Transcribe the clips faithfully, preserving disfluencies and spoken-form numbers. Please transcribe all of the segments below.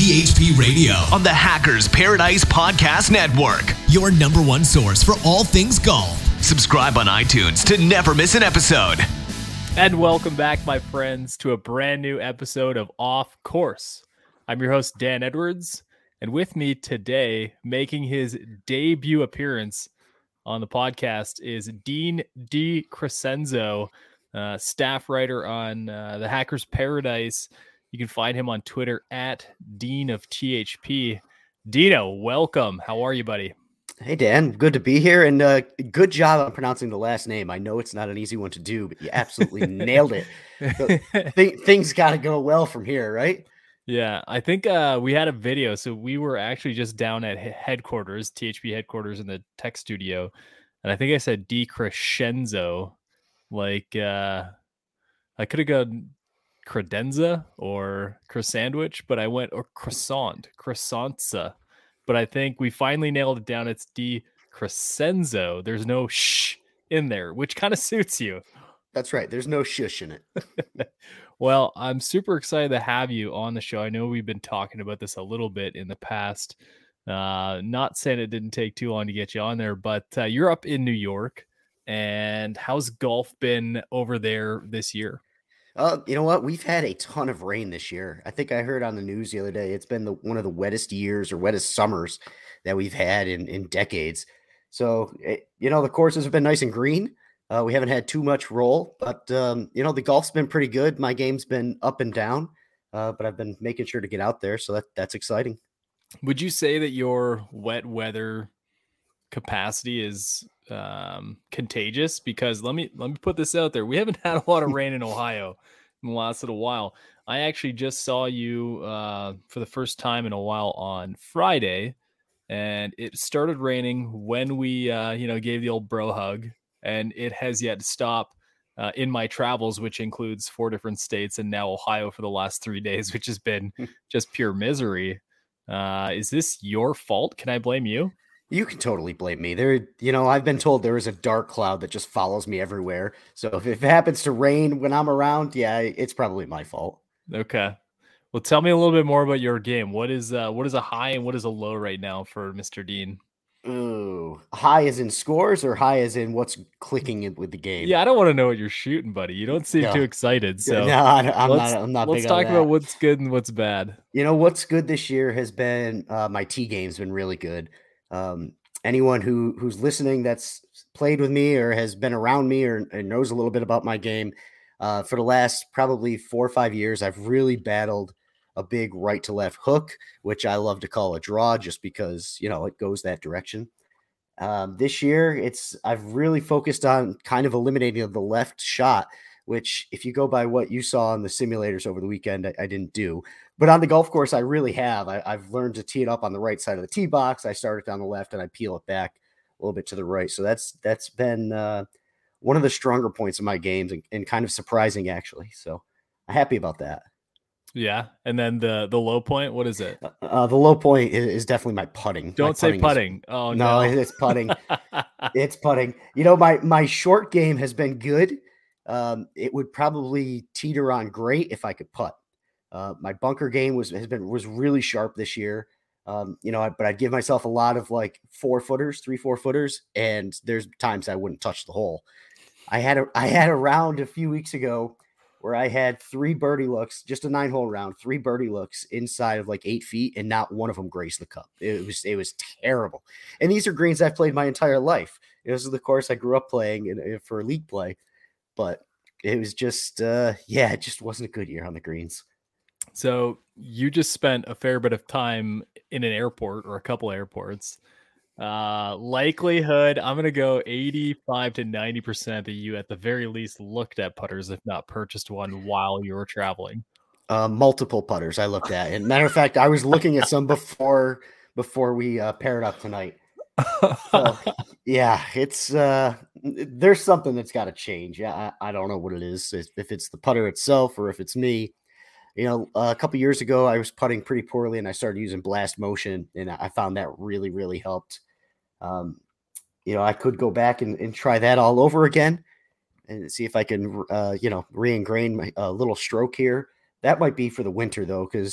T H P Radio on the Hackers Paradise Podcast Network. Your number one source for all things golf. Subscribe on iTunes to never miss an episode. And welcome back, my friends, to a brand new episode of Off Course. I'm your host, Dan Edwards, and with me today, making his debut appearance on the podcast, is Dean DiCrescenzo, uh, staff writer on uh, the Hackers Paradise. You can find him on Twitter at Dean of T H P. Dino, welcome. How are you, buddy? Hey, Dan. Good to be here, and uh, good job on pronouncing the last name. I know it's not an easy one to do, but you absolutely nailed it. So, th- things got to go well from here, right? Yeah, I think uh, we had a video. So we were actually just down at headquarters, T H P headquarters in the tech studio. And I think I said DiCrescenzo. Like, uh, I could have gone credenza or croissandwich, but I went or croissant, croissantsa. But I think we finally nailed it down. It's DiCrescenzo. There's no sh in there, which kind of suits you. That's right. There's no shush in it. Well, I'm super excited to have you on the show. I know we've been talking about this a little bit in the past. Uh, not saying it didn't take too long to get you on there, but uh, you're up in New York. And how's golf been over there this year? Uh, you know what? We've had a ton of rain this year. I think I heard on the news the other day, it's been the, one of the wettest years or wettest summers that we've had in, in decades. So, it, you know, the courses have been nice and green. Uh, we haven't had too much roll, but, um, you know, the golf's been pretty good. My game's been up and down, uh, but I've been making sure to get out there. So that that's exciting. Would you say that your wet weather capacity is um, contagious? Because let me, let me put this out there. We haven't had a lot of rain in Ohio in the last little while. I actually just saw you uh, for the first time in a while on Friday, and it started raining when we, uh, you know, gave the old bro hug. And it has yet to stop uh, in my travels, which includes four different states and now Ohio for the last three days, which has been just pure misery. Uh, is this your fault? Can I blame you? You can totally blame me. There, you know, I've been told there is a dark cloud that just follows me everywhere. So if, if it happens to rain when I'm around, yeah, it's probably my fault. Okay. Well, tell me a little bit more about your game. What is uh, what is a high and what is a low right now for Mister Dean? Ooh, high as in scores or high as in what's clicking in with the game? Yeah, I don't want to know what you're shooting, buddy. You don't seem no. too excited. So no, I, I'm not. I'm not. Let's big talk on about what's good and what's bad. You know, what's good this year has been uh, my tee game's been really good. Um, anyone who who's listening that's played with me or has been around me or, or knows a little bit about my game, uh, for the last probably four or five years, I've really battled a big right to left hook, which I love to call a draw just because, you know, it goes that direction. Um, this year it's, I've really focused on kind of eliminating the left shot, which if you go by what you saw on the simulators over the weekend, I, I didn't do, but on the golf course, I really have, I, I've learned to tee it up on the right side of the tee box. I start it down the left and I peel it back a little bit to the right. So that's, that's been, uh, one of the stronger points of my games and, and kind of surprising actually. So I'm happy about that. Yeah, and then the the low point, what is it? Uh, the low point is, is definitely my putting. Don't my say putting. putting. Is, oh no, no, it's putting. It's putting. You know, my my short game has been good. Um, it would probably teeter on great if I could putt. Uh, my bunker game was has been was really sharp this year. Um, you know, I, but I'd give myself a lot of like four footers, three four footers, and there's times I wouldn't touch the hole. I had a I had a round a few weeks ago where I had three birdie looks, just a nine hole round, three birdie looks inside of like eight feet, and not one of them graced the cup. It was, it was terrible. And these are greens I've played my entire life. This is the course I grew up playing in, in, for league play, but it was just, uh, yeah, it just wasn't a good year on the greens. So you just spent a fair bit of time in an airport or a couple airports. Uh, likelihood, I'm going to go eighty-five to ninety percent that you at the very least looked at putters, if not purchased one while you were traveling. Uh, multiple putters I looked at. And matter of fact, I was looking at some before, before we uh, paired up tonight. So, yeah, it's, uh, there's something that's got to change. Yeah. I, I don't know what it is. If it's the putter itself or if it's me. You know, uh, a couple years ago, I was putting pretty poorly and I started using blast motion, and I found that really, really helped. Um, you know, I could go back and, and try that all over again and see if I can, uh, you know, re-ingrain my uh, little stroke here. That might be for the winter though, because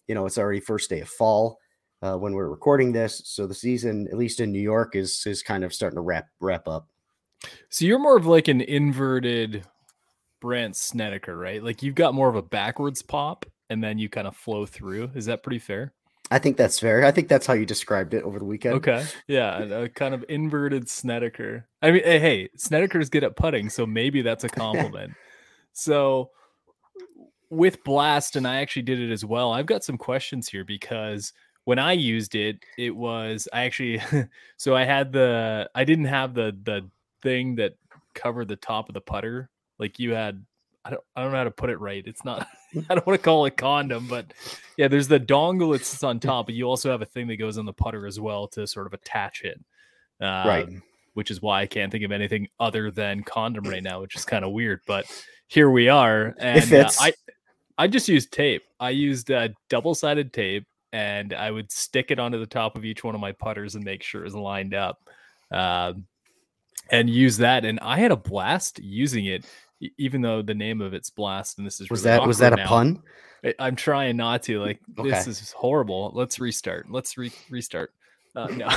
you know, it's already first day of fall uh, when we're recording this. So the season, at least in New York, is is kind of starting to wrap wrap up. So you're more of like an inverted Brandt Snedeker, right? Like you've got more of a backwards pop and then you kind of flow through. Is that pretty fair? I think that's fair. I think that's how you described it over the weekend. Okay. Yeah. A, a kind of inverted Snedeker. I mean, hey, hey, Snedeker's good at putting, so maybe that's a compliment. So with Blast, and I actually did it as well, I've got some questions here because when I used it, it was I actually so I had the I didn't have the the thing that covered the top of the putter like you had. I don't, I don't know how to put it right. It's not, I don't want to call it condom, but yeah, there's the dongle that sits on top, but you also have a thing that goes on the putter as well to sort of attach it. Um, right. Which is why I can't think of anything other than condom right now, which is kind of weird, but here we are. And uh, I, I just used tape. I used uh, double-sided tape and I would stick it onto the top of each one of my putters and make sure it was lined up um, and use that. And I had a blast using it. Even though the name of it's Blast, and this is was really that was that a now. pun? I, I'm trying not to. Like okay. This is horrible. Let's restart. Let's re- restart. Uh, no.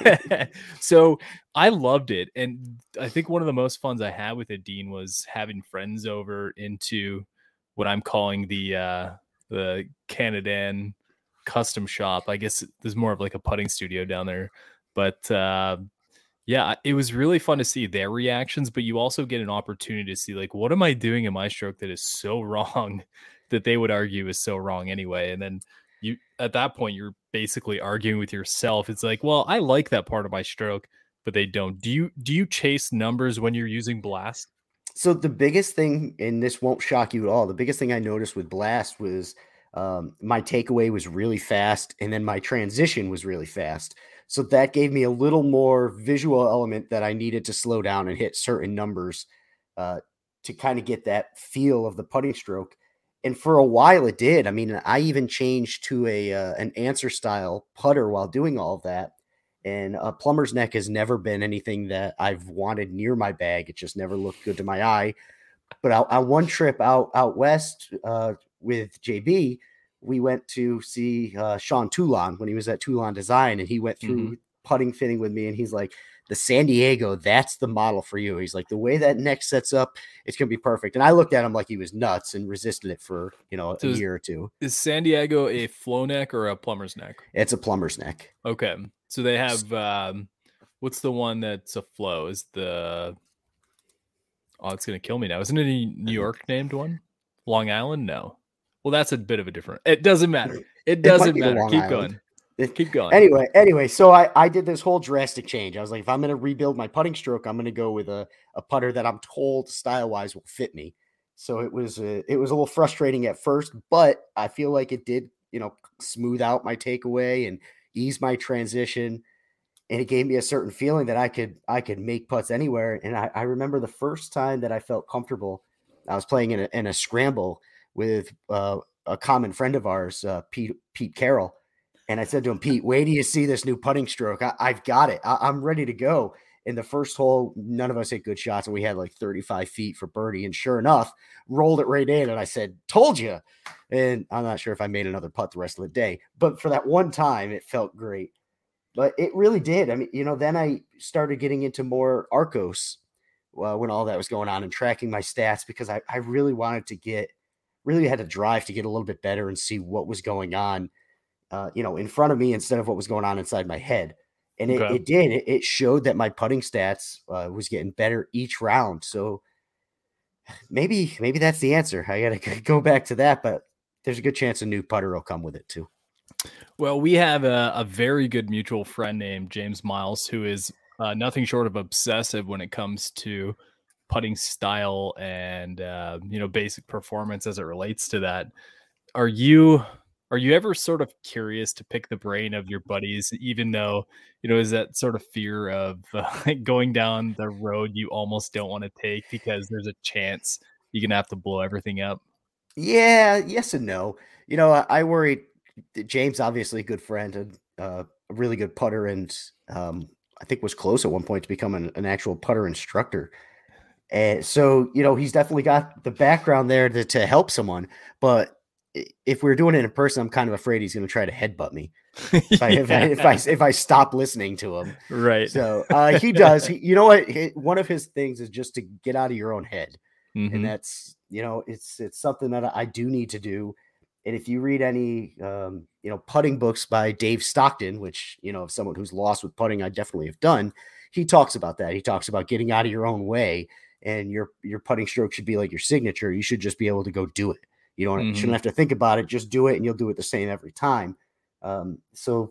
So I loved it, and I think one of the most funs I had with it, Dean, was having friends over into what I'm calling the uh, the Canadan custom shop. I guess there's more of like a putting studio down there, but. Uh, Yeah, it was really fun to see their reactions, but you also get an opportunity to see, like, what am I doing in my stroke that is so wrong that they would argue is so wrong anyway? And then you, at that point, you're basically arguing with yourself. It's like, well, I like that part of my stroke, but they don't. Do you, do you chase numbers when you're using Blast? So the biggest thing, and this won't shock you at all, the biggest thing I noticed with Blast was um, my takeaway was really fast, and then my transition was really fast. So that gave me a little more visual element that I needed to slow down and hit certain numbers uh, to kind of get that feel of the putting stroke. And for a while it did. I mean, I even changed to a uh, an answer style putter while doing all of that. And a plumber's neck has never been anything that I've wanted near my bag. It just never looked good to my eye. But on, on one trip out out west uh, with J B, we went to see uh, Sean Toulon when he was at Toulon Design, and he went through mm-hmm. putting fitting with me, and he's like, the San Diego, that's the model for you. He's like, the way that neck sets up, it's going to be perfect. And I looked at him like he was nuts and resisted it for, you know, so a is, year or two. Is San Diego a flow neck or a plumber's neck? It's a plumber's neck. Okay. So they have, um, what's the one that's a flow? Is the, oh, it's going to kill me now. Isn't it a New York named one? Long Island? No. Well, that's a bit of a different. It doesn't matter. It doesn't it matter. Keep going. It, Keep going. Anyway, anyway, so I, I did this whole drastic change. I was like, if I'm going to rebuild my putting stroke, I'm going to go with a, a putter that I'm told style wise will fit me. So it was a, it was a little frustrating at first, but I feel like it did, you know, smooth out my takeaway and ease my transition. And it gave me a certain feeling that I could I could make putts anywhere. And I, I remember the first time that I felt comfortable, I was playing in a, in a scramble with uh, a common friend of ours, uh, Pete Pete Carroll, and I said to him, Pete, wait till you see this new putting stroke. I, I've got it. I, I'm ready to go. In the first hole, none of us hit good shots, and we had like thirty-five feet for birdie. And sure enough, rolled it right in. And I said, told you. And I'm not sure if I made another putt the rest of the day, but for that one time, it felt great. But it really did. I mean, you know, then I started getting into more Arccos uh, when all that was going on and tracking my stats because I, I really wanted to get, really had to drive to get a little bit better and see what was going on, uh, you know, in front of me instead of what was going on inside my head. And it, okay. it did. It, it showed that my putting stats uh, was getting better each round. So maybe, maybe that's the answer. I got to go back to that, but there's a good chance a new putter will come with it too. Well, we have a, a very good mutual friend named James Miles, who is uh, nothing short of obsessive when it comes to putting style and, uh, you know, basic performance as it relates to that. Are you, are you ever sort of curious to pick the brain of your buddies, even though, you know, is that sort of fear of uh, going down the road you almost don't want to take because there's a chance you're going to have to blow everything up? Yeah, yes and no. You know, I, I worry. James, obviously a good friend and uh, a really good putter, and um, I think was close at one point to become an, an actual putter instructor. And so, you know, he's definitely got the background there to, to help someone. But if we're doing it in person, I'm kind of afraid he's going to try to headbutt me if, I, if, I, if I if I stop listening to him. Right. So uh, he does. He, you know what? He, one of his things is just to get out of your own head, Mm-hmm. and that's you know it's it's something that I do need to do. And if you read any um, you know putting books by Dave Stockton, which you know if someone who's lost with putting, I definitely have done. He talks about that. He talks about getting out of your own way, and your your putting stroke should be like your signature. You should just be able to go do it. You don't Mm-hmm. you shouldn't have to think about it. Just do it, and you'll do it the same every time. Um, so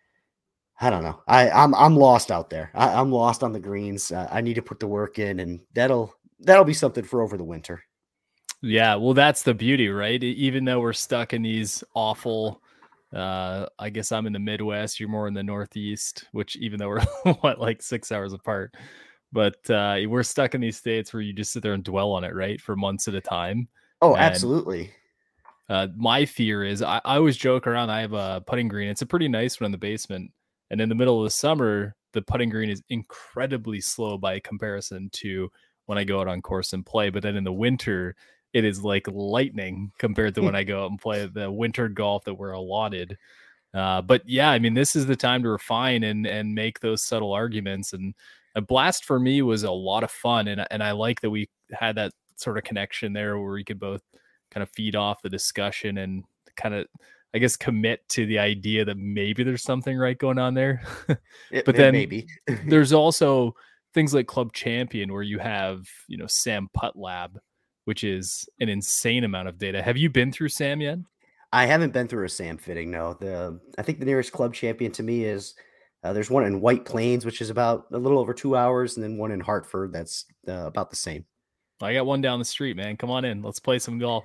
I don't know. I I'm I'm lost out there. I, I'm lost on the greens. Uh, I need to put the work in, and that'll that'll be something for over the winter. Yeah, well, that's the beauty, right? E- Even though we're stuck in these awful, uh, I guess I'm in the Midwest, you're more in the Northeast, which even though we're what like six hours apart, but uh, we're stuck in these states where you just sit there and dwell on it, right, for months at a time. Oh, And absolutely. uh, my fear is I, I always joke around. I have a putting green. It's a pretty nice one in the basement, and in the middle of the summer, the putting green is incredibly slow by comparison to when I go out on course and play. But then in the winter, it is like lightning compared to when I go out and play the winter golf that we're allotted. Uh, but yeah, I mean, this is the time to refine and and make those subtle arguments. And a blast for me was a lot of fun, and and I like that we had that sort of connection there where we could both kind of feed off the discussion and kind of, I guess, commit to the idea that maybe there's something right going on there. It, But it then maybe there's also things like Club Champion where you have, you know, Sam Putt Lab, which is an insane amount of data. Have you been through Sam yet? I haven't been through a Sam fitting. No, the I think the nearest Club Champion to me is uh, there's one in White Plains, which is about a little over two hours, and then one in Hartford that's uh, about the same. I got one down the street, man. Come on in. Let's play some golf.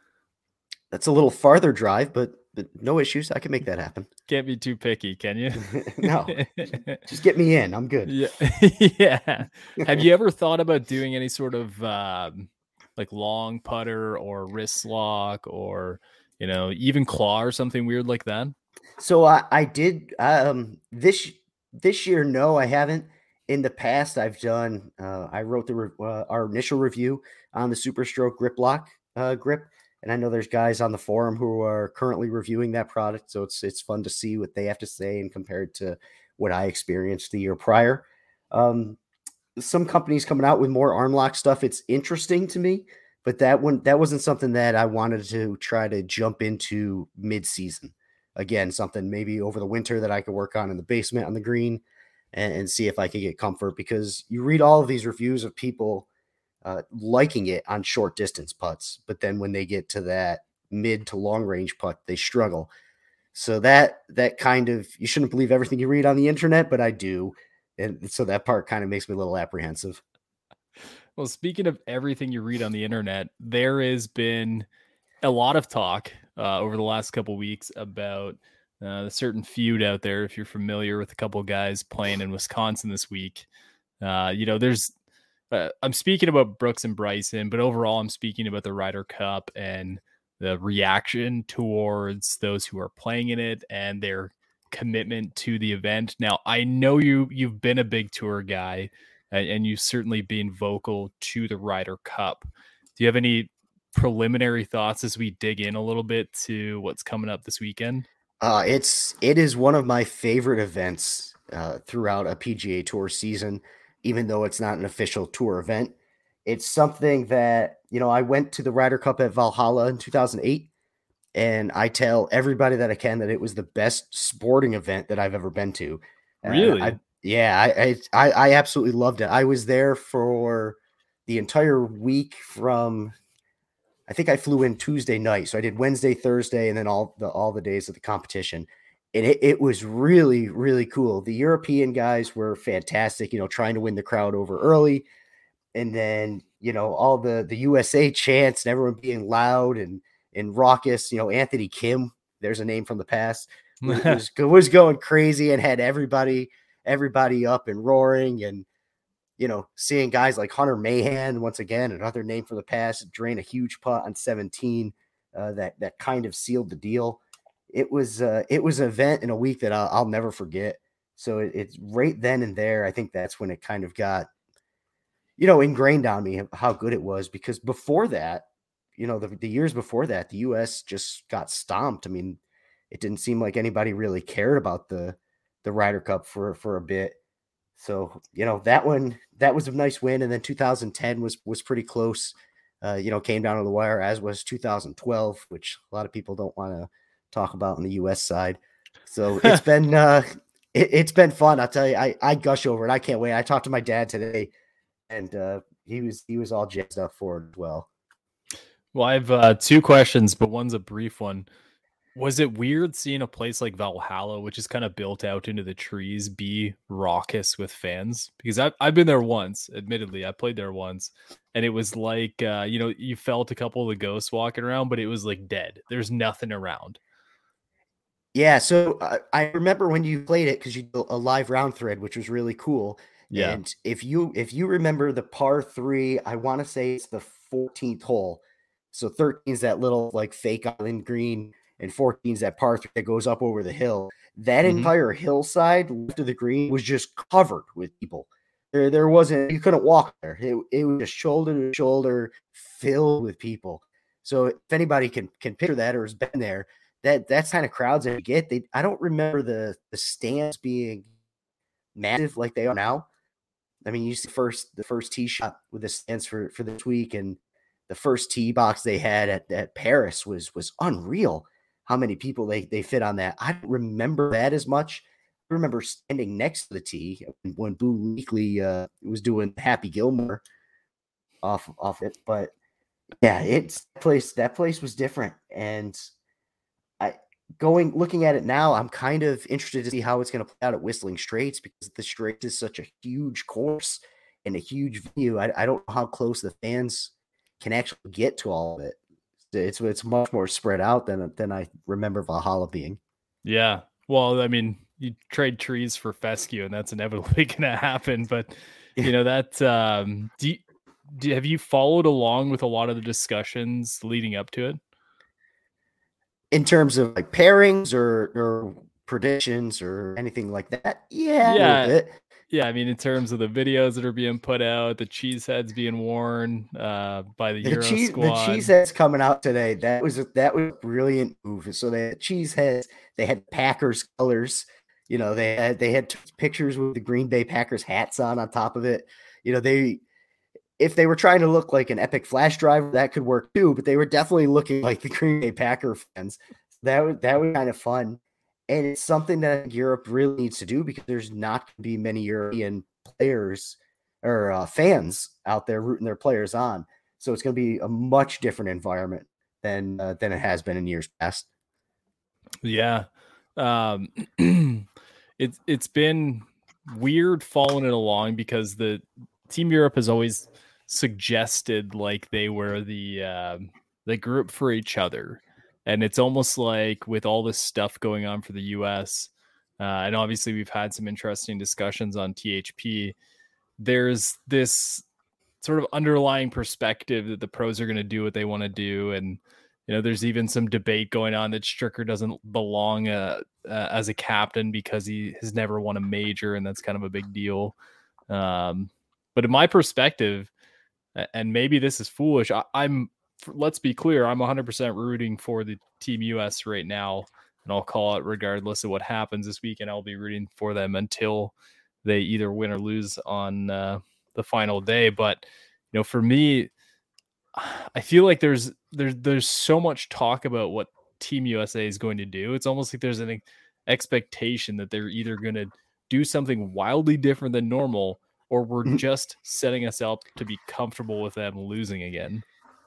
That's a little farther drive, but but no issues. I can make that happen. Can't be too picky, can you? No, just get me in. I'm good. Yeah. Yeah. Have you ever thought about doing any sort of um, like long putter or wrist lock or, you know, even claw or something weird like that? So I I did um this this year. No, I haven't. In the past, I've done. Uh, I wrote the re- uh, our initial review on the Super Stroke Grip Lock uh, grip, and I know there's guys on the forum who are currently reviewing that product. So it's it's fun to see what they have to say and compared to what I experienced the year prior. Um, some companies coming out with more arm lock stuff. It's interesting to me, but that one that wasn't something that I wanted to try to jump into mid season. Again, something maybe over the winter that I could work on in the basement on the green and, and see if I could get comfort, because you read all of these reviews of people uh, liking it on short distance putts, but then when they get to that mid to long range putt, they struggle. So that that kind of, you shouldn't believe everything you read on the internet, but I do. And so that part kind of makes me a little apprehensive. Well, speaking of everything you read on the internet, there has been a lot of talk uh, over the last couple weeks about uh, a certain feud out there. If you're familiar with a couple of guys playing in Wisconsin this week, uh, you know, there's, uh, I'm speaking about Brooks and Bryson, but overall I'm speaking about the Ryder Cup and the reaction towards those who are playing in it and their commitment to the event. Now, I know you, you've been a big tour guy and, and you've certainly been vocal to the Ryder Cup. Do you have any preliminary thoughts as we dig in a little bit to what's coming up this weekend? Uh, it's it is one of my favorite events uh, throughout a P G A Tour season, even though it's not an official tour event. It's something that, you know, I went to the Ryder Cup at Valhalla in two thousand eight, and I tell everybody that I can that it was the best sporting event that I've ever been to. Really? Uh, I, yeah, I, I I absolutely loved it. I was there for the entire week from, I think I flew in Tuesday night. So I did Wednesday, Thursday, and then all the all the days of the competition. And it, it was really, really cool. The European guys were fantastic, you know, trying to win the crowd over early. And then, you know, all the, the U S A chants and everyone being loud and, and raucous. You know, Anthony Kim, there's a name from the past, was, was, was going crazy and had everybody, everybody up and roaring. And, you know, seeing guys like Hunter Mahan, once again, another name from the past, drain a huge putt on seventeen, uh, that that kind of sealed the deal. It was uh, it was an event in a week that I'll, I'll never forget. So it, it's right then and there. I think that's when it kind of got, you know, ingrained on me how good it was, because before that, you know, the, the years before that, the U S just got stomped. I mean, it didn't seem like anybody really cared about the, the Ryder Cup for, for a bit. So, you know, that one, that was a nice win. And then two thousand ten was, was pretty close. Uh, you know, came down to the wire, as was two thousand twelve, which a lot of people don't want to talk about on the U S side. So it's been, uh, it, it's been fun. I'll tell you, I, I gush over it. I can't wait. I talked to my dad today, and uh, he was, he was all jazzed up for it as well. Well, I have uh, two questions, but one's a brief one. Was it weird seeing a place like Valhalla, which is kind of built out into the trees, be raucous with fans? Because I've, I've been there once, admittedly. I played there once, and it was like, uh, you know, you felt a couple of the ghosts walking around, but it was like dead. There's nothing around. Yeah, so uh, I remember when you played it, because you did a live round thread, which was really cool. Yeah. And if you if you remember the par three, I want to say it's the fourteenth hole. So thirteen is that little like fake island green, and fourteen is that par three that goes up over the hill. That Mhm. entire hillside left of the green was just covered with people. There, there wasn't, you couldn't walk there. It, it was just shoulder to shoulder filled with people. So if anybody can can picture that or has been there, that that's kind of crowds that you get. They, I don't remember the the stands being massive like they are now. I mean, you see first the first tee shot with the stands for for this week, and the first tee box they had at, at Paris was was unreal. How many people they they fit on that? I don't remember that as much. I remember standing next to the tee when Boo Leakley uh, was doing Happy Gilmore off off it, but yeah, it's place that place was different. And I going looking at it now, I'm kind of interested to see how it's going to play out at Whistling Straits, because the Straits is such a huge course and a huge venue. I, I don't know how close the fans can actually get to all of it. It's it's much more spread out than than I remember Valhalla being. Yeah. Well, I mean, you trade trees for fescue, and that's inevitably going to happen. But you know that. Um, do, you, do have you followed along with a lot of the discussions leading up to it? In terms of like pairings or or predictions or anything like that? Yeah, Yeah. a little bit. Yeah, I mean, in terms of the videos that are being put out, the cheese heads being worn uh, by the, The Euro cheese, squad. the cheese heads coming out today. That was a, that was a brilliant move. So they had cheese heads. They had Packers colors. You know, they had they had pictures with the Green Bay Packers hats on on top of it. You know, they if they were trying to look like an epic flash drive, that could work too. But they were definitely looking like the Green Bay Packer fans. That was that was kind of fun. And it's something that Europe really needs to do, because there's not going to be many European players or uh, fans out there rooting their players on. So it's going to be a much different environment than uh, than it has been in years past. Yeah. Um, it's it's been weird following it along, because the Team Europe has always suggested like they were the uh, the group for each other. And it's almost like with all this stuff going on for the U S, uh, and obviously we've had some interesting discussions on T H P, there's this sort of underlying perspective that the pros are going to do what they want to do. And, you know, there's even some debate going on that Stricker doesn't belong uh, uh, as a captain because he has never won a major, and that's kind of a big deal. Um, but in my perspective, and maybe this is foolish, I, I'm, let's be clear, I'm one hundred percent rooting for the Team U S right now, and I'll call it regardless of what happens this weekend. I'll be rooting for them until they either win or lose on uh, the final day. But, you know, for me, I feel like there's there's there's so much talk about what Team U S A is going to do. It's almost like there's an expectation that they're either going to do something wildly different than normal, or we're just setting us up to be comfortable with them losing again.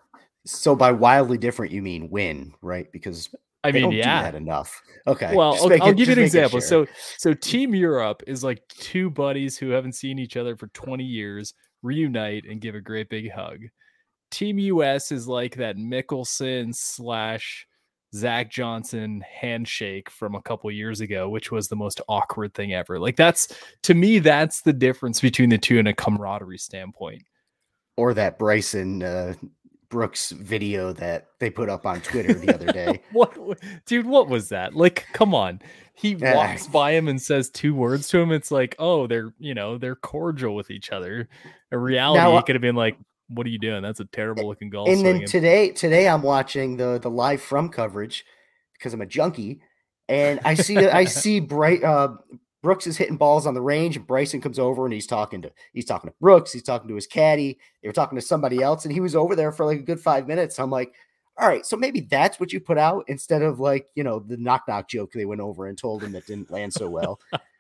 So by wildly different, you mean win, right? Because I they mean, don't yeah, do that enough. Okay. Well, Just I'll, make I'll it- give you just an make it example. sure. So, so Team Europe is like two buddies who haven't seen each other for twenty years reunite and give a great big hug. Team U S is like that Mickelson slash Zach Johnson handshake from a couple years ago, which was the most awkward thing ever. Like that's, to me, that's the difference between the two in a camaraderie standpoint. Or that Bryson uh, Brooks video that they put up on Twitter the other day. What, dude, what was that? Like, come on. He Yeah. walks by him and says two words to him. It's like, oh, they're, you know, they're cordial with each other. In reality, Now, it could have been like, what are you doing? That's a terrible looking golf And swing. then today, today I'm watching the the live from coverage because I'm a junkie, and I see I see Bright uh, Brooks is hitting balls on the range, and Bryson comes over and he's talking to he's talking to Brooks, he's talking to his caddy, they were talking to somebody else, and he was over there for like a good five minutes. I'm like, all right, so maybe that's what you put out instead of like, you know, the knock knock joke they went over and told him that didn't land so well.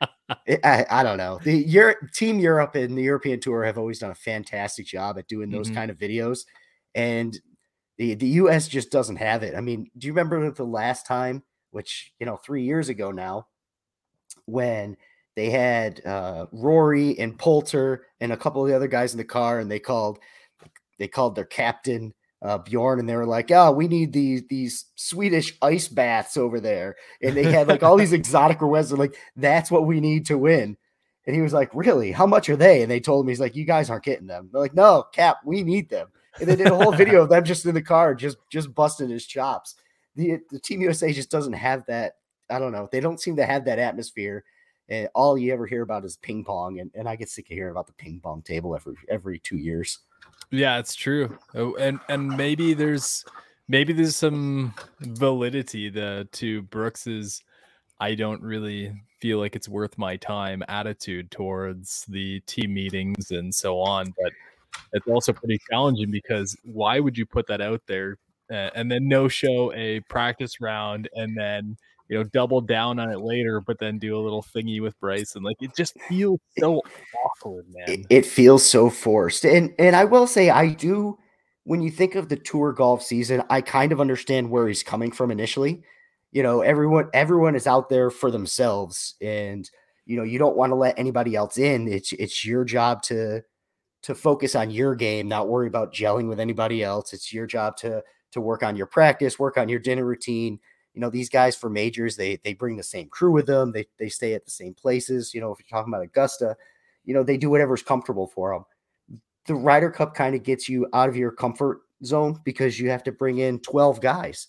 I, I don't know. The Euro, Team Europe and the European Tour have always done a fantastic job at doing those mm-hmm. kind of videos, and the the U S just doesn't have it. I mean, do you remember the last time, which, you know, three years ago now, when they had uh, Rory and Poulter and a couple of the other guys in the car, and they called they called their captain uh, Bjorn, and they were like, "Oh, we need these these Swedish ice baths over there," and they had like all these exotic requests. Like, that's what we need to win. And he was like, "Really? How much are they?" And they told him, he's like, "You guys aren't getting them." They're like, "No, Cap, we need them." And they did a whole video of them just in the car, just just busting his chops. The the Team U S A just doesn't have that. I don't know. They don't seem to have that atmosphere. And all you ever hear about is ping pong. And, and I get sick of hearing about the ping pong table every every two years. Yeah, it's true. Oh, and and maybe there's maybe there's some validity the, to Brooks's I don't really feel like it's worth my time attitude towards the team meetings and so on. But it's also pretty challenging because why would you put that out there uh, and then no show a practice round and then, you know, double down on it later, but then do a little thingy with Bryson? Like, it just feels so awkward, man. It, it feels so forced. And and I will say, I do, when you think of the tour golf season, I kind of understand where he's coming from initially. You know, everyone everyone is out there for themselves, and, you know, you don't want to let anybody else in. It's it's your job to to focus on your game, not worry about gelling with anybody else. It's your job to to work on your practice, work on your dinner routine. You know, these guys for majors, they they bring the same crew with them. They they stay at the same places. You know, if you're talking about Augusta, you know, they do whatever's comfortable for them. The Ryder Cup kind of gets you out of your comfort zone because you have to bring in twelve guys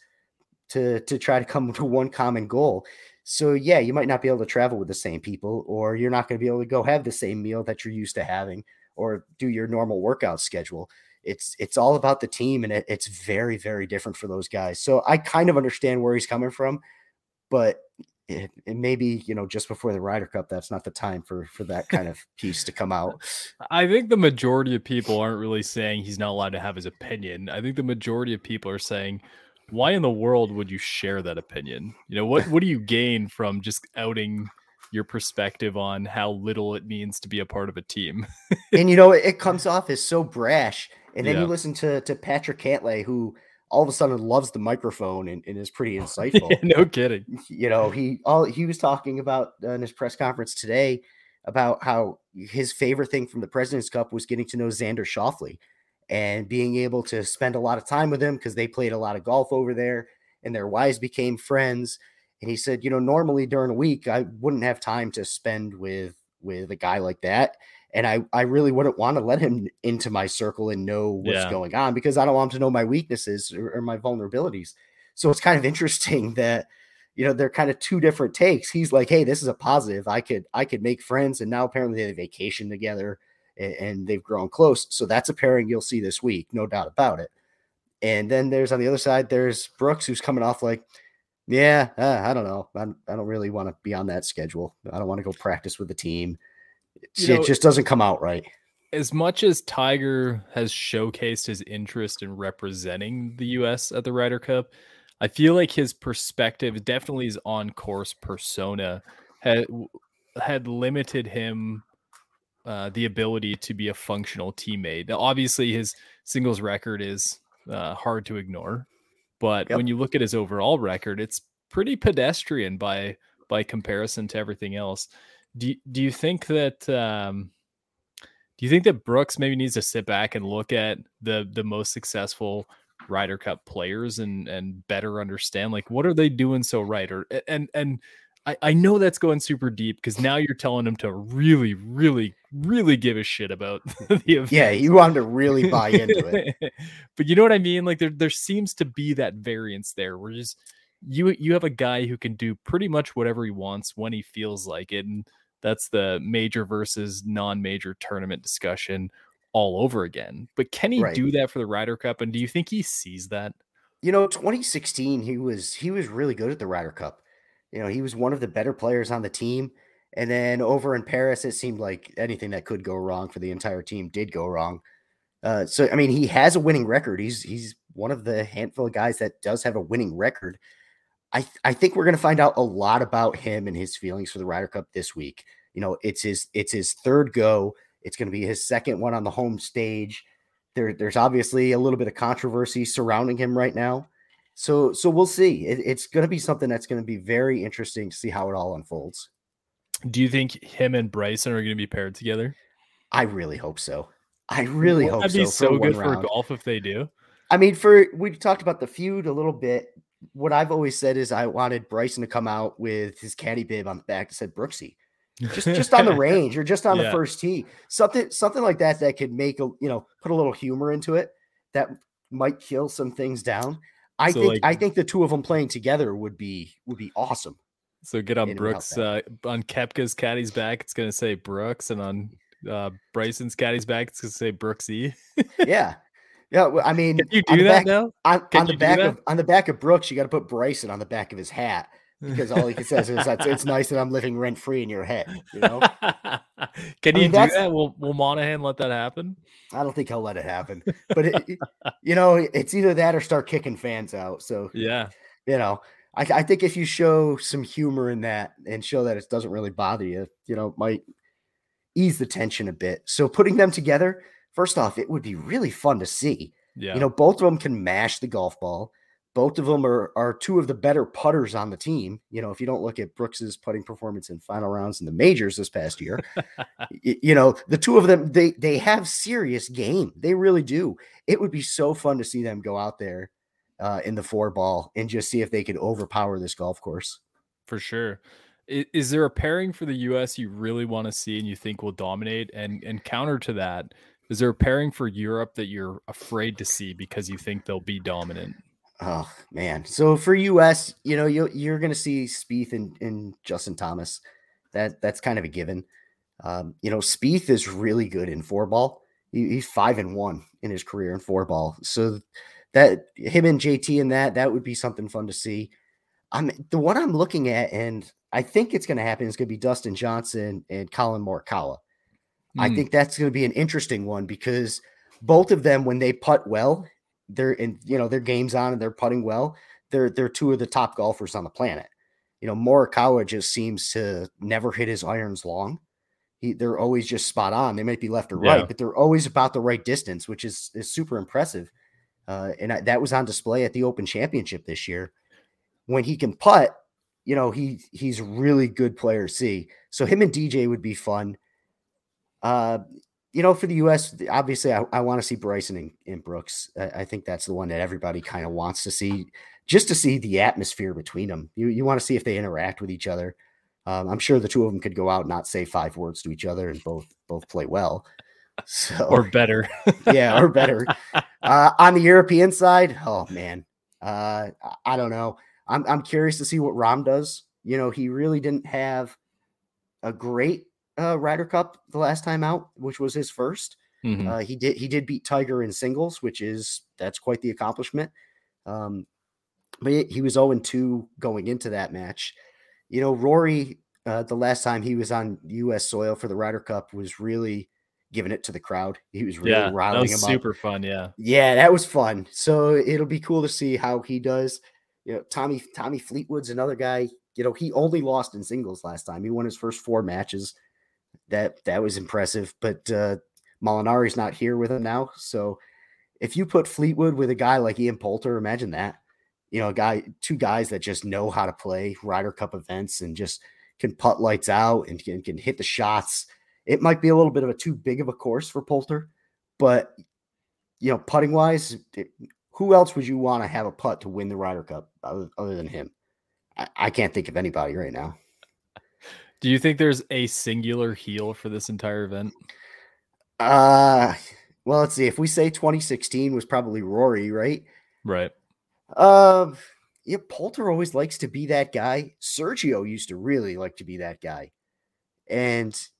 to to try to come to one common goal. So yeah, you might not be able to travel with the same people, or you're not going to be able to go have the same meal that you're used to having, or do your normal workout schedule. It's it's all about the team, and it, it's very, very different for those guys. So I kind of understand where he's coming from, but it, it maybe, you know, just before the Ryder Cup, that's not the time for for that kind of piece to come out. I think the majority of people aren't really saying he's not allowed to have his opinion. I think the majority of people are saying, why in the world would you share that opinion? You know, what what do you gain from just outing your perspective on how little it means to be a part of a team? And, you know, it, it comes off as so brash. And then Yeah. you listen to, to Patrick Cantlay, who all of a sudden loves the microphone and, and is pretty insightful. No kidding. You know, he all he was talking about uh, in his press conference today about how his favorite thing from the President's Cup was getting to know Xander Schauffele and being able to spend a lot of time with him because they played a lot of golf over there and their wives became friends. And he said, you know, normally during a week, I wouldn't have time to spend with with a guy like that. And I, I really wouldn't want to let him into my circle and know what's Yeah. going on because I don't want him to know my weaknesses or, or my vulnerabilities. So it's kind of interesting that, you know, they're kind of two different takes. He's like, hey, this is a positive. I could, I could make friends. And now apparently they vacation together and, and they've grown close. So that's a pairing you'll see this week, no doubt about it. And then there's on the other side, there's Brooks, who's coming off like, yeah, uh, I don't know. I'm, I don't really want to be on that schedule. I don't want to go practice with the team. You know, it just doesn't come out right. As much as Tiger has showcased his interest in representing the U S at the Ryder Cup, I feel like his perspective, definitely his on-course persona, had had limited him uh, the ability to be a functional teammate. Now, obviously, his singles record is uh, hard to ignore, but Yep. when you look at his overall record, it's pretty pedestrian by by comparison to everything else. Do you, do you think that um, do you think that Brooks maybe needs to sit back and look at the the most successful Ryder Cup players and and better understand, like, what are they doing so right? Or and and I, I know that's going super deep because now you're telling him to really, really, really give a shit about the event. Yeah, you want him to really buy into it. But you know what I mean? Like there there seems to be that variance there where just you you have a guy who can do pretty much whatever he wants when he feels like it. And that's the major versus non-major tournament discussion all over again. But can he Right. do that for the Ryder Cup? And do you think he sees that? You know, twenty sixteen, he was he was really good at the Ryder Cup. You know, he was one of the better players on the team. And then over in Paris, it seemed like anything that could go wrong for the entire team did go wrong. Uh, so, I mean, he has a winning record. He's he's one of the handful of guys that does have a winning record. I th- I think we're going to find out a lot about him and his feelings for the Ryder Cup this week. You know, it's his it's his third go. It's going to be his second one on the home stage. There, there's obviously a little bit of controversy surrounding him right now. So, so we'll see. It, it's going to be something that's going to be very interesting to see how it all unfolds. Do you think him and Bryson are going to be paired together? I really hope so. I really Wouldn't hope that be so. so for good one for round. golf if they do. I mean, for we talked about the feud a little bit. What I've always said is I wanted Bryson to come out with his caddy bib on the back that said Brooksy, just just on the range or just on Yeah. the first tee, something something like that that could make a you know put a little humor into it that might kill some things down. I So, think like- I think the two of them playing together would be would be awesome. So get on It would help Brooks, uh, on Kepka's caddy's back, it's going to say Brooks, and on uh, Bryson's caddy's back, it's going to say Brooksy. Yeah, yeah. well, I mean, Can you on do the that back, now? on, Can on the you do back that? of on the back of Brooks, you got to put Bryson on the back of his hat because all he can says is that's it's nice that I'm living rent free in your head. You know, Can I you mean, do that's- that? Will Will Monahan let that happen? I don't think he'll let it happen. But it, it- you know, it's either that or start kicking fans out. So Yeah. you know, I, I think if you show some humor in that and show that it doesn't really bother you, you know, it might ease the tension a bit. So putting them together, first off, it would be really fun to see. Yeah. You know, both of them can mash the golf ball. Both of them are, are two of the better putters on the team. You know, if you don't look at Brooks's putting performance in final rounds in the majors this past year, y- you know, the two of them, they they have serious game. They really do. It would be so fun to see them go out there uh, in the four ball and just see if they could overpower this golf course. For sure. Is, is there a pairing for the U S you really want to see and you think will dominate? And and counter to that, is there a pairing for Europe that you're afraid to see because you think they'll be dominant? Oh man. So for U S, you know, you you're gonna see Spieth and, and Justin Thomas. That that's kind of a given. Um, you know, Spieth is really good in four ball. He, he's five and one in his career in four ball. So that him and J T in that that would be something fun to see. I'm the one I'm looking at, and I think it's going to happen. Is going to be Dustin Johnson and Colin Morikawa. I Mm, think that's going to be an interesting one because both of them, when they putt well, they're in, you know, their game's on and they're putting well. They're they're two of the top golfers on the planet. You know, Morikawa just seems to never hit his irons long. He, they're always just spot on. They might be left or Yeah. right, but they're always about the right distance, which is is super impressive. Uh, and I, that was on display at the Open Championship this year. When he can putt, you know, he he's a really good player to see. So him and D J would be fun. Uh, you know, for the U S, obviously, I, I want to see Bryson and, and Brooks. I, I think that's the one that everybody kind of wants to see, just to see the atmosphere between them. You you want to see if they interact with each other. Um, I'm sure the two of them could go out and not say five words to each other and both both play well. So or better. yeah, or better. Uh, on the European side, oh man, uh, I- I don't know. I'm I'm curious to see what Rahm does. You know, he really didn't have a great uh, Ryder Cup the last time out, which was his first. Mhm. Uh, he did he did beat Tiger in singles, which is that's quite the accomplishment. Um, but he, he was zero and two going into that match. You know, Rory, uh, the last time he was on U S soil for the Ryder Cup was really giving it to the crowd. He was really Yeah, that riling was him super up. fun. Yeah. Yeah, that was fun. So it'll be cool to see how he does. You know, Tommy Tommy Fleetwood's another guy. You know, he only lost in singles last time. He won his first four matches. That that was impressive. But uh, Molinari's not here with him now. So if you put Fleetwood with a guy like Ian Poulter, imagine that. You know, a guy, two guys that just know how to play Ryder Cup events and just can putt lights out and can, can hit the shots. It might be a little bit of a too big of a course for Poulter, but you know, putting wise, it, who else would you want to have a putt to win the Ryder Cup other, other than him? I, I can't think of anybody right now. Do you think there's a singular heel for this entire event? Uh, well, let's see. If we say twenty sixteen was probably Rory, right? Right. Um, yeah, Poulter always likes to be that guy. Sergio used to really like to be that guy. And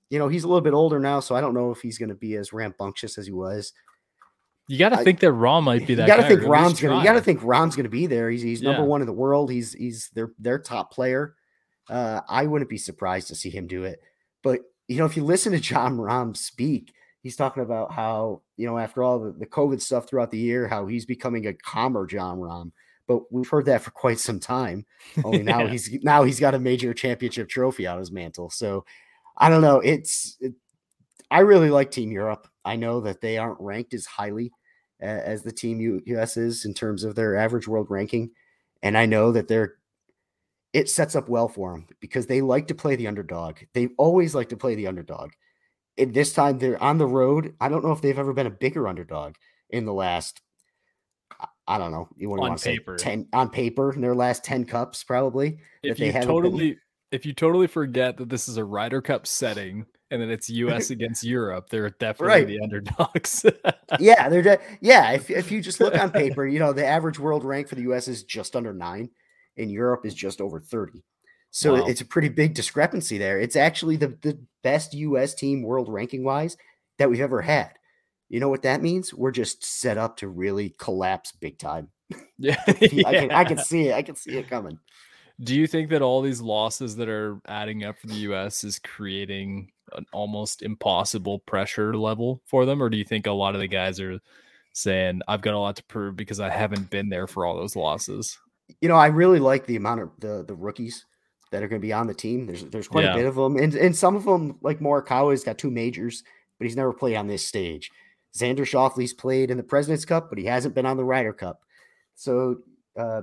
you know, he's a little bit older now, so I don't know if he's going to be as rambunctious as he was. You got to think that Rahm might be that. You got to guy, think or at least Rahm's going. try. You got to think Rahm's going to be there. He's he's number Yeah. one in the world. He's he's their their top player. Uh, I wouldn't be surprised to see him do it. But you know, if you listen to Jon Rahm speak, he's talking about how, you know, after all the, the COVID stuff throughout the year, how he's becoming a calmer Jon Rahm. But we've heard that for quite some time. Only now Yeah. he's now he's got a major championship trophy on his mantle. So I don't know. It's it, I really like Team Europe. I know that they aren't ranked as highly uh, as the Team U- US is in terms of their average world ranking, and I know that they're it sets up well for them because they like to play the underdog. They always like to play the underdog. And this time they're on the road. I don't know if they've ever been a bigger underdog in the last, I- I don't know, you want On to say paper. ten on paper in their last ten cups, probably. If that they you haven't been- totally, if you totally forget that this is a Ryder Cup setting and that it's U S against Europe, they're definitely Right. the underdogs. yeah, they're de- yeah. If if you just look on paper, you know, the average world rank for the U S is just under nine, and Europe is just over thirty. So Wow. it's a pretty big discrepancy there. It's actually the, the best U S team world ranking wise that we've ever had. You know what that means? We're just set up to really collapse big time. yeah. I can I can Yeah. see it. I can see it coming. Do you think that all these losses that are adding up for the U S is creating an almost impossible pressure level for them? Or do you think a lot of the guys are saying, I've got a lot to prove because I haven't been there for all those losses? You know, I really like the amount of the the rookies that are going to be on the team. There's there's quite Yeah. a bit of them, and and some of them, like Morikawa, has got two majors, but he's never played on this stage. Xander Schauffele's played in the President's Cup, but he hasn't been on the Ryder Cup. So uh,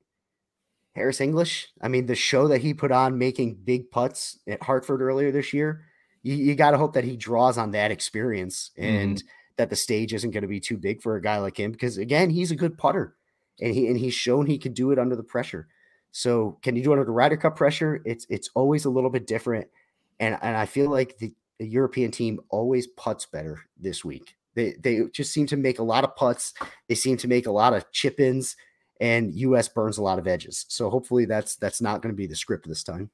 Harris English, I mean, the show that he put on making big putts at Hartford earlier this year, you, you got to hope that he draws on that experience and that the stage isn't going to be too big for a guy like him, because again, he's a good putter, and he and he's shown he can do it under the pressure. So can you do it under the Ryder Cup pressure? It's it's always a little bit different, and and I feel like the, the European team always putts better this week. They they just seem to make a lot of putts. They seem to make a lot of chip ins, and U S burns a lot of edges. So hopefully that's that's not going to be the script this time.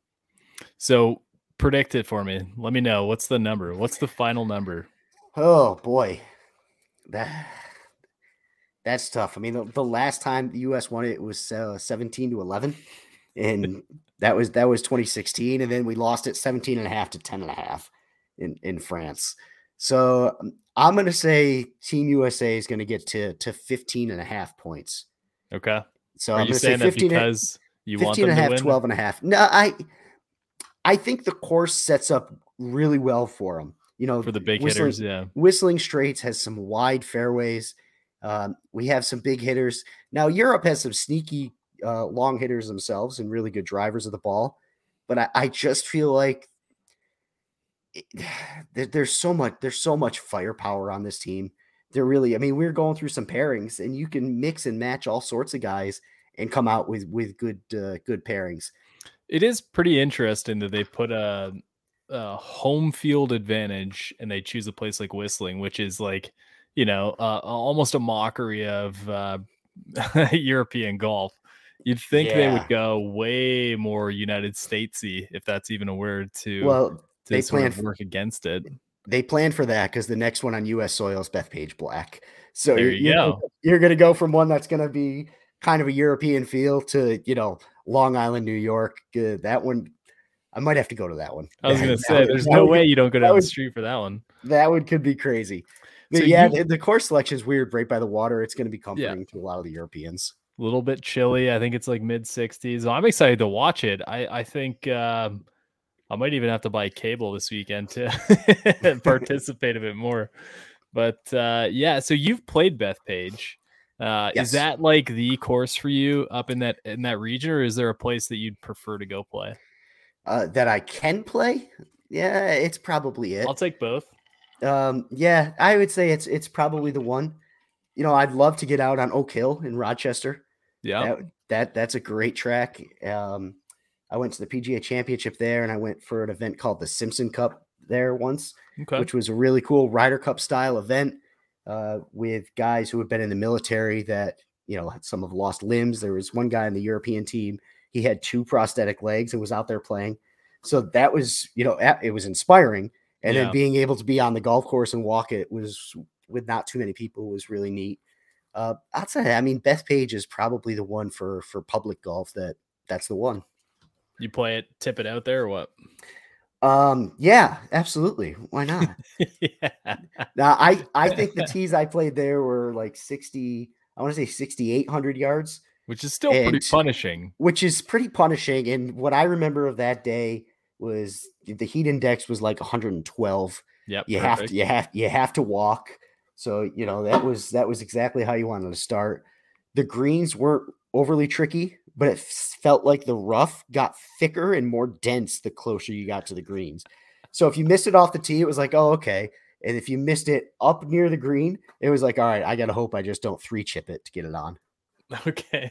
So predict it for me. Let me know. What's the number? What's the final number? Oh boy, that that's tough. I mean, the, the last time the U S won it, it was uh, seventeen to eleven, and that was that was twenty sixteen, and then we lost it seventeen and a half to ten and a half in in France. So um, I'm going to say Team U S A is going to get to to fifteen and a half points. Okay. So Are I'm you going to say saying that fifteen, because you want fifteen them and a half, to win? twelve and a half. No, I I think the course sets up really well for them. You know, For the big Whistling, hitters, yeah. Whistling Straits has some wide fairways. Um, we have some big hitters. Now, Europe has some sneaky uh, long hitters themselves and really good drivers of the ball. But I, I just feel like it, there, there's so much there's so much firepower on this team. They're really, I mean, we're going through some pairings, and you can mix and match all sorts of guys and come out with with good uh, good pairings. It is pretty interesting that they put a, a home field advantage and they choose a place like Whistling, which is like, you know, uh, almost a mockery of uh, European golf. You'd think they Yeah. would go way more United Statesy, if that's even a word, to, Well, to they sort plan of work against it. they planned for that because the next one on U S soil is Bethpage Black. So There you're, you you're, go. you're going to go from one that's going to be kind of a European feel to, you know, Long Island, New York. Uh, that one, I might have to go to that one. I was That- going to that say, would- there's that no would- way you don't go that down the would- street for that one. That one could be crazy. But So yeah, you- the, the course selection is weird, right by the water. It's going to be comforting to a lot of the Europeans. A little bit chilly. I think it's like mid sixties. I'm excited to watch it. I, I think um, I might even have to buy cable this weekend to participate a bit more. But uh, yeah, so you've played Bethpage. Uh, Yes. Is that like the course for you up in that in that region, or is there a place that you'd prefer to go play? Uh, that I can play. Yeah, it's probably it. I'll take both. Um, yeah, I would say it's it's probably the one. You know, I'd love to get out on Oak Hill in Rochester. Yeah. That, that that's a great track. Um, I went to the P G A Championship there, and I went for an event called the Simpson Cup there once, Okay. which was a really cool Ryder Cup style event uh, with guys who had been in the military that, you know, some have lost limbs. There was one guy in the European team. He had two prosthetic legs and was out there playing. So that was, you know, it was inspiring. And Yeah. then being able to be on the golf course and walk it was with not too many people was really neat. Uh, outside of that, I mean, Bethpage is probably the one for for public golf that that's the one. You play it, tip it out there or what? Um, yeah, absolutely. Why not? Yeah. Now, I I think the tees I played there were like sixty, I want to say sixty-eight hundred yards, Which is still pretty And- punishing. which is pretty punishing. And what I remember of that day was the heat index was like one hundred twelve. Yep. You have perfect. to you have you have to walk. So, you know, that was that was exactly how you wanted to start. The greens weren't overly tricky, but it f- felt like the rough got thicker and more dense the closer you got to the greens. So if you missed it off the tee, it was like, oh, okay. And if you missed it up near the green, it was like, all right, I gotta hope I just don't three chip it to get it on. Okay.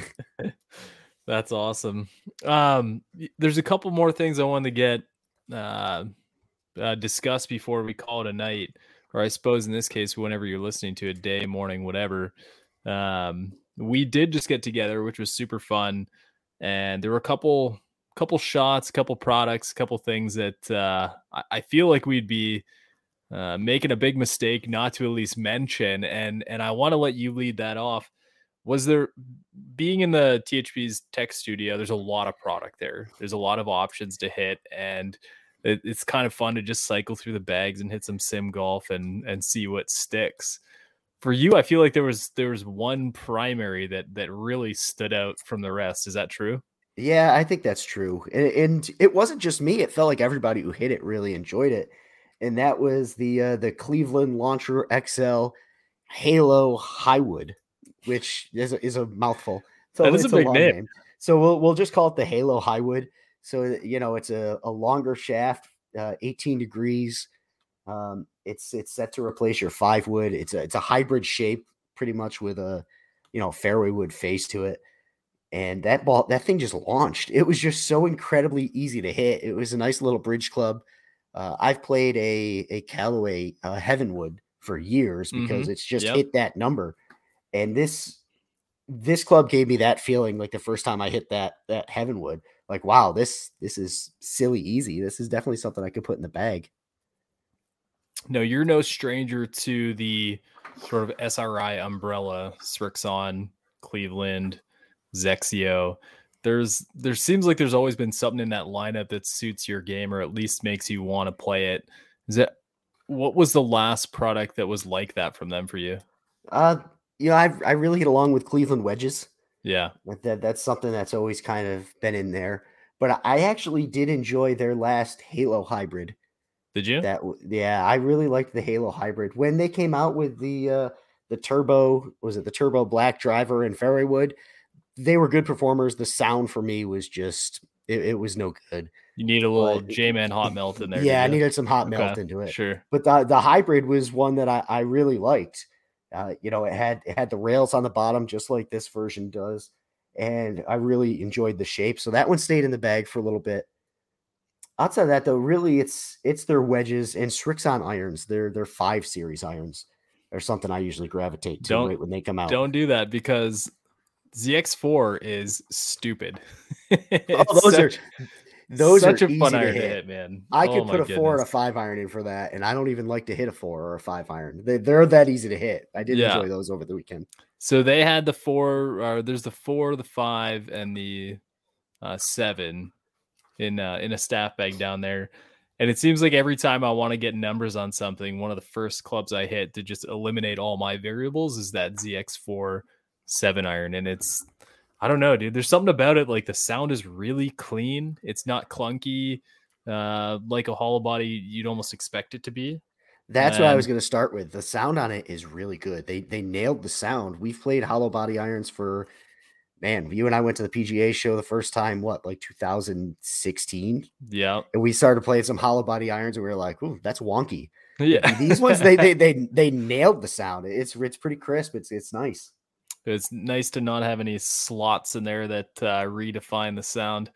That's awesome. Um, y- there's a couple more things I wanted to get uh, uh, discussed before we call it a night, or I suppose in this case, whenever you're listening to it, day, morning, whatever. Um, we did just get together, which was super fun, and there were a couple, couple shots, couple products, couple things that uh, I, I feel like we'd be uh, making a big mistake not to at least mention, and and I want to let you lead that off. Was there, being in the T H P's tech studio, there's a lot of product there. There's a lot of options to hit, and it, it's kind of fun to just cycle through the bags and hit some sim golf and and see what sticks. For you, I feel like there was there was one primary that that really stood out from the rest. Is that true? Yeah, I think that's true. And, and it wasn't just me. It felt like everybody who hit it really enjoyed it. And that was the uh, the Cleveland Launcher X L Halo Highwood, which is a, is a mouthful. So That is a it's big long name. So we'll we'll just call it the Halo Highwood. So you know, it's a, a longer shaft, uh, eighteen degrees. Um, it's it's set to replace your five wood. It's a it's a hybrid shape, pretty much with a you know fairway wood face to it. And that ball, that thing just launched. It was just so incredibly easy to hit. It was a nice little bridge club. Uh, I've played a a Callaway uh, Heavenwood for years because Mhm. it's just Yep. hit that number. And this this club gave me that feeling like the first time I hit that that Heavenwood. Like, wow, this this is silly easy. This is definitely something I could put in the bag. No, you're no stranger to the sort of S R I umbrella, Srixon, Cleveland, Zexio. There's there seems like there's always been something in that lineup that suits your game or at least makes you want to play it. Is that what was the last product that was like that from them for you? Uh, you know, I I really get along with Cleveland wedges. Yeah. Like that that's something that's always kind of been in there. But I actually did enjoy their last Halo hybrid. Did you? That w- yeah, I really liked the Halo hybrid when they came out with the uh the turbo, was it the turbo black driver and fairway wood? They were good performers. The sound for me was just it, it was no good. You need a little But- J-Man hot melt in there. Yeah, I did ya? needed some hot melt Okay, into it. Sure. But the the hybrid was one that I, I really liked. Uh, you know, it had it had the rails on the bottom just like this version does, and I really enjoyed the shape. So that one stayed in the bag for a little bit. Outside of that, though, really it's it's their wedges and Srixon irons. They're they're five series irons or something I usually gravitate to Don't- right when they come out. Don't do that because Z X four is stupid. Oh, It's those such- are those such are a easy fun to iron hit. to hit, man. I Oh could my put a four and a goodness. five iron in for that, and I don't even like to hit a four or a five iron. They, they're that easy to hit. I did Yeah. enjoy those over the weekend. So they had the four, or there's the four, the five, and the uh, seven in uh, in a staff bag down there. And it seems like every time I want to get numbers on something, one of the first clubs I hit to just eliminate all my variables is that Z X four seven iron. And it's, I don't know, dude. There's something about it. Like the sound is really clean. It's not clunky, uh, like a hollow body you'd almost expect it to be. That's what I was And- going to start with. The sound on it is really good. They they nailed the sound. We've played hollow body irons for, man, you and I went to the P G A show the first time, what, like two thousand sixteen? Yeah. And we started playing some hollow body irons and we were like, ooh, that's wonky. Yeah. These ones, they they they they nailed the sound. It's it's pretty crisp. It's it's nice. It's nice to not have any slots in there that uh, redefine the sound,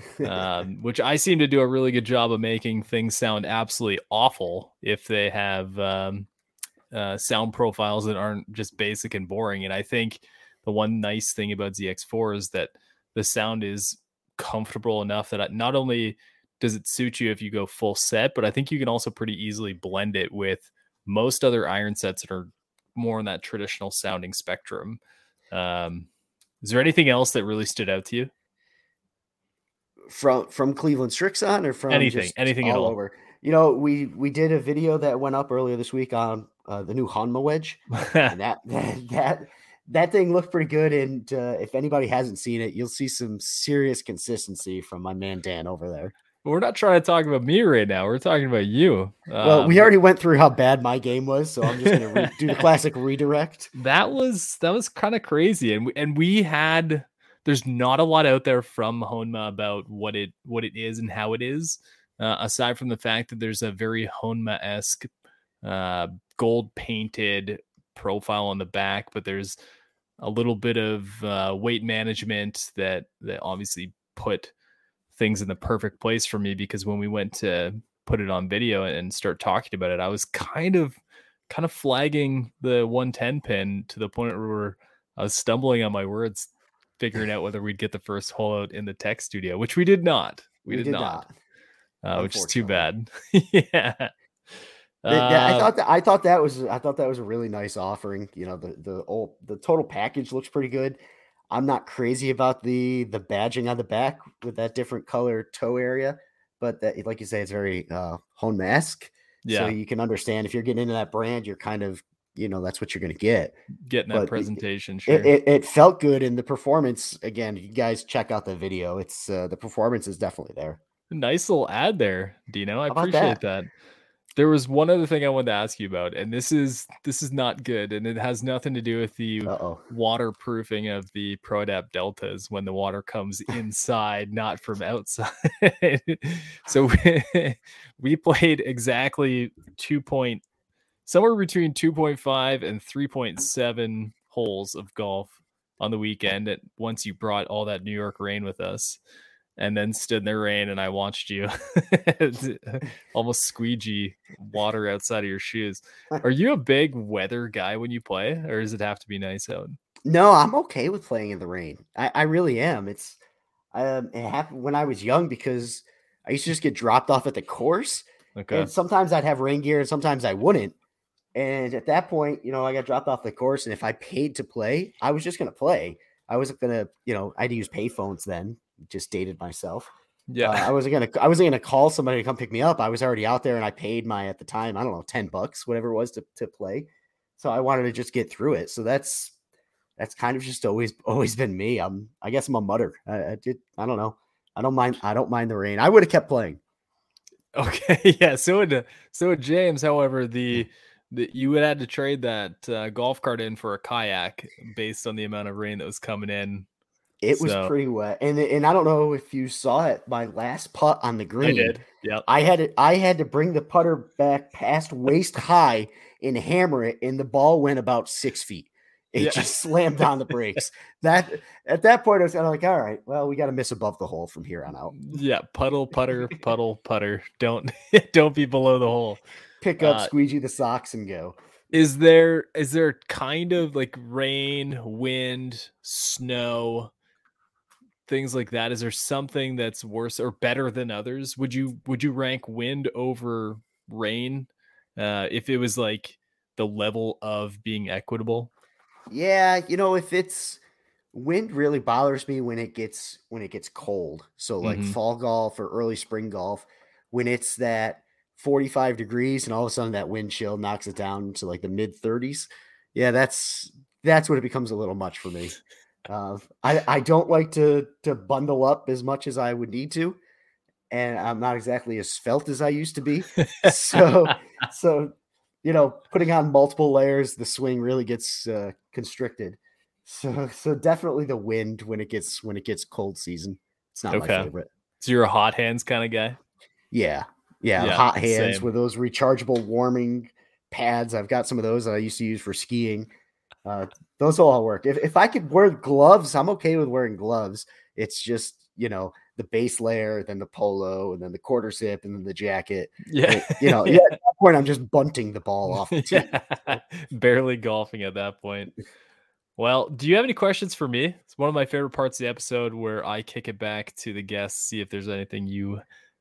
um, which I seem to do a really good job of making things sound absolutely awful if they have um, uh, sound profiles that aren't just basic and boring. And I think the one nice thing about Z X four is that the sound is comfortable enough that I, not only does it suit you if you go full set, but I think you can also pretty easily blend it with most other iron sets that are more on that traditional sounding spectrum. Um, is there anything else that really stood out to you? From from Cleveland Strixon or from anything, just anything all at all? over? You know, we we did a video that went up earlier this week on uh, the new Honma wedge, and that that that that thing looked pretty good. And uh, if anybody hasn't seen it, you'll see some serious consistency from my man Dan over there. We're not trying to talk about me right now. We're talking about you. Well, um, we already went through how bad my game was, so I'm just gonna re- do the classic redirect. That was that was kind of crazy, and we, and we had. There's not a lot out there from Honma about what it what it is and how it is, uh, aside from the fact that there's a very Honma-esque uh, gold painted profile on the back, but there's a little bit of uh, weight management that that obviously put things in the perfect place for me, because when we went to put it on video and start talking about it, I was kind of kind of flagging the one ten pin to the point where I was stumbling on my words, figuring out whether we'd get the first hole out in the tech studio, which we did not. We, we did, did not, not. Uh, which is too bad. yeah. Uh, I thought that I thought that was I thought that was a really nice offering. You know, the the old the total package looks pretty good. I'm not crazy about the the badging on the back with that different color toe area, but that, like you say, it's very uh, Honma-esque. Yeah. So you can understand if you're getting into that brand, you're kind of, you know, that's what you're going to get. Getting that but presentation. It, sure. it, it, it felt good. And the performance, again, you guys check out the video. It's uh, the performance is definitely there. Nice little ad there, Dino. I appreciate that? that. There was one other thing I wanted to ask you about, and this is this is not good, and it has nothing to do with the Uh-oh. waterproofing of the ProAdapt Deltas when the water comes inside, not from outside. So we, we played exactly two point, somewhere between two point five and three point seven holes of golf on the weekend. At once you brought all that New York rain with us. And then stood in the rain, and I watched you almost squeegee water outside of your shoes. Are you a big weather guy when you play, or does it have to be nice out? No, I'm okay with playing in the rain. I, I really am. It's um, it happened when I was young because I used to just get dropped off at the course. Okay. And sometimes I'd have rain gear, and sometimes I wouldn't. And at that point, you know, I got dropped off the course, and if I paid to play, I was just going to play. I wasn't going to, you know, I had to use payphones then. Just dated myself. Yeah. Uh, I wasn't gonna I wasn't gonna call somebody to come pick me up. I was already out there and I paid my, at the time, I don't know, ten bucks, whatever it was to, to play. So I wanted to just get through it. So that's that's kind of just always always been me. I'm I guess I'm a mutter. I, I did I don't know. I don't mind I don't mind the rain. I would have kept playing. Okay. Yeah. So would so would James, however, the the you would have to trade that uh, golf cart in for a kayak based on the amount of rain that was coming in. It was so, pretty wet, and and I don't know if you saw it. My last putt on the green, I did. Yep. I had to, I had to bring the putter back past waist high and hammer it, and the ball went about six feet. It yeah. just slammed on the brakes. That at that point, I was kind of like, all right, well, we got to miss above the hole from here on out. Yeah, puddle, putter, puddle, putter. Don't don't be below the hole. Pick up, uh, squeegee the socks, and go. Is there is there kind of like rain, wind, snow, things like that? Is there something that's worse or better than others? Would you would you rank wind over rain uh, if it was like the level of being equitable? Yeah, you know, if it's wind really bothers me when it gets when it gets cold. So like Mhm. fall golf or early spring golf, when it's that forty-five degrees and all of a sudden that wind chill knocks it down to like the mid thirties. Yeah, that's that's when it becomes a little much for me. Uh, I, I don't like to to bundle up as much as I would need to, and I'm not exactly as svelte as I used to be. So, so you know, putting on multiple layers, the swing really gets uh, constricted. So, so definitely the wind when it gets when it gets cold season. It's not Okay. my favorite. So you're a hot hands kind of guy? Yeah, yeah, Yeah, hot hands same. with those rechargeable warming pads. I've got some of those that I used to use for skiing. Uh, those will all work. If if I could wear gloves, I'm okay with wearing gloves. It's just, you know, the base layer, then the polo, and then the quarter zip, and then the jacket. Yeah. It- you know, yeah, at that point, I'm just bunting the ball off the tee. Yeah. Barely golfing at that point. Well, do you have any questions for me? It's one of my favorite parts of the episode where I kick it back to the guests, see if there's anything you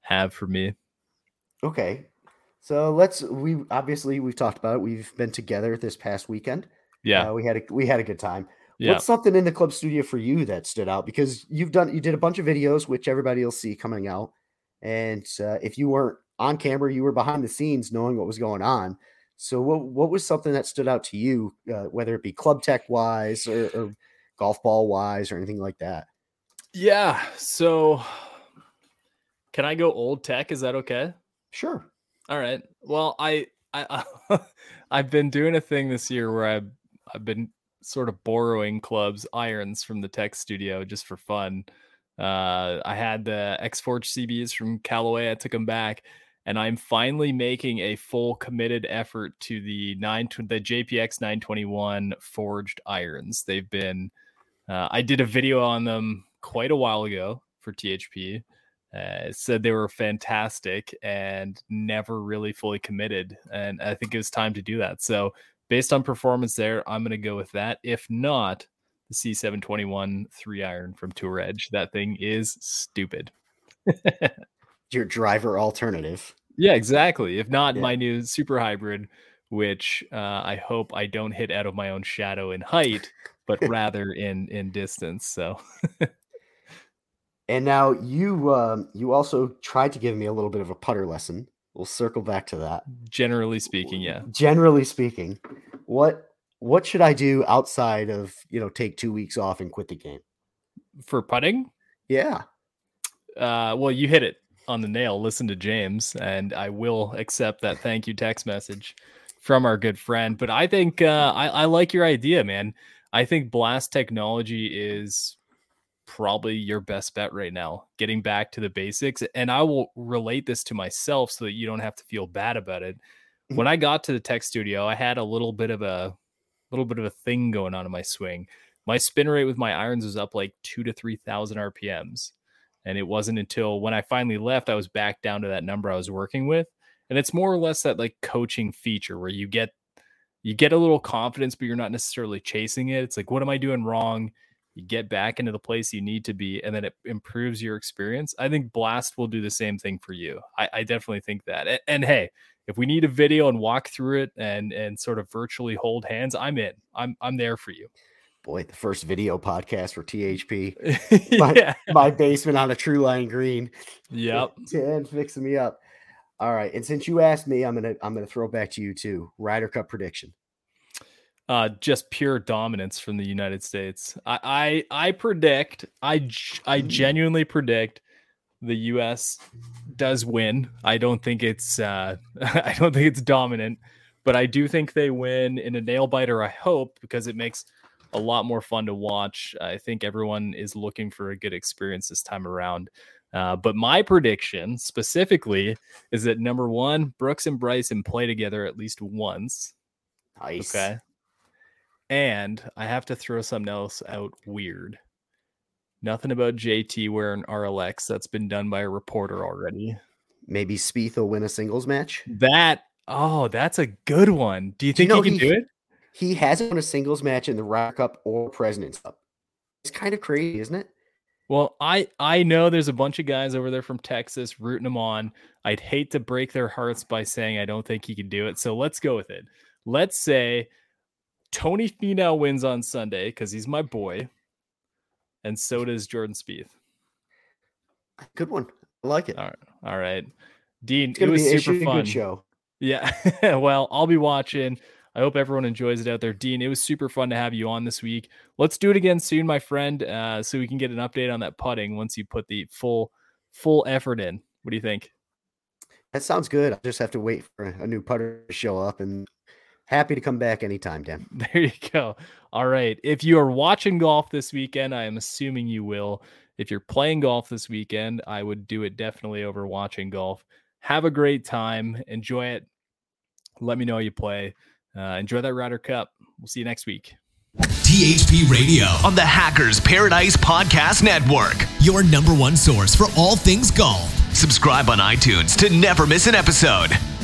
have for me. Okay. So let's, we obviously we've talked about it. We've been together this past weekend. Yeah. Uh, we had a, we had a good time. Yeah. What's something in the club studio for you that stood out? Because you've done, you did a bunch of videos, which everybody will see coming out. And uh, if you weren't on camera, you were behind the scenes knowing what was going on. So what, what was something that stood out to you, uh, whether it be club tech wise or, or golf ball wise or anything like that? Yeah. So can I go old tech? Is that okay? Sure. All right. Well, I, I, I've been doing a thing this year where I've, I've been sort of borrowing clubs, irons from the tech studio just for fun. Uh, I had the X-Forge C Bs from Callaway. I took them back, and I'm finally making a full committed effort to the nine, the J P X nine twenty-one forged irons. They've been, uh, I did a video on them quite a while ago for T H P. Uh, said they were fantastic and never really fully committed. And I think it was time to do that. So based on performance there, I'm going to go with that. If not, the C seven twenty-one three iron from Tour Edge. That thing is stupid. Your driver alternative. Yeah, exactly. If not, Yeah. my new super hybrid, which uh, I hope I don't hit out of my own shadow in height, but rather in, in distance. So And now you um, you also tried to give me a little bit of a putter lesson. We'll circle back to that. generally speaking, yeah. Generally speaking, what what should I do outside of, you know, take two weeks off and quit the game? For putting, Yeah. uh, well, you hit it on the nail. Listen to James, and I will accept that thank you text message from our good friend. But I think uh, I, I like your idea, man. I think Blast technology is probably your best bet right now, getting back to the basics. And I will relate this to myself so that you don't have to feel bad about it. When I got to the tech studio, I had a little bit of a little bit of a thing going on in my swing. My spin rate with my irons was up like two to three thousand R P Ms. And it wasn't until when I finally left, I was back down to that number I was working with. And it's more or less that like coaching feature where you get you get a little confidence, but you're not necessarily chasing it. It's like, what am I doing wrong? You get back into the place you need to be, and then it improves your experience. I think Blast will do the same thing for you. I, I definitely think that. And, and hey, if we need a video and walk through it and and sort of virtually hold hands, I'm in. I'm I'm there for you. Boy, the first video podcast for T H P. yeah. My, my basement on a True Line green. Yep. And fixing me up. All right. And since you asked me, I'm gonna I'm gonna throw back to you too. Ryder Cup prediction. Uh, just pure dominance from the United States. I, I, I predict, I, I genuinely predict the U S does win. I don't think it's, uh, I don't think it's dominant, but I do think they win in a nail biter. I hope, because it makes a lot more fun to watch. I think everyone is looking for a good experience this time around. Uh, but my prediction specifically is that number one, Brooks and Bryson play together at least once. Nice. Okay. And I have to throw something else out weird. Nothing about J T wearing R L X. That's been done by a reporter already. Maybe Spieth will win a singles match. That, oh, that's a good one. Do you Do you think know he can he- do it? He hasn't won a singles match in the Ryder Cup or President's Cup. It's kind of crazy, isn't it? Well, I, I know there's a bunch of guys over there from Texas rooting him on. I'd hate to break their hearts by saying I don't think he can do it. So let's go with it. Let's say Tony Finau wins on Sunday because he's my boy. And so does Jordan Spieth. Good one. I like it. All right. All right. Dean, It's it gonna was be, it super should be a fun. good show. Yeah. Well, I'll be watching. I hope everyone enjoys it out there. Dean, it was super fun to have you on this week. Let's do it again soon, my friend, uh, so we can get an update on that putting once you put the full full effort in. What do you think? That sounds good. I just have to wait for a new putter to show up, and happy to come back anytime, Dan. There you go. All right. If you are watching golf this weekend, I am assuming you will. If you're playing golf this weekend, I would do it definitely over watching golf. Have a great time. Enjoy it. Let me know how you play. Uh, enjoy that Ryder Cup. We'll see you next week. T H P Radio, On the Hackers Paradise Podcast Network. your number one source for all things golf. Subscribe on iTunes to never miss an episode.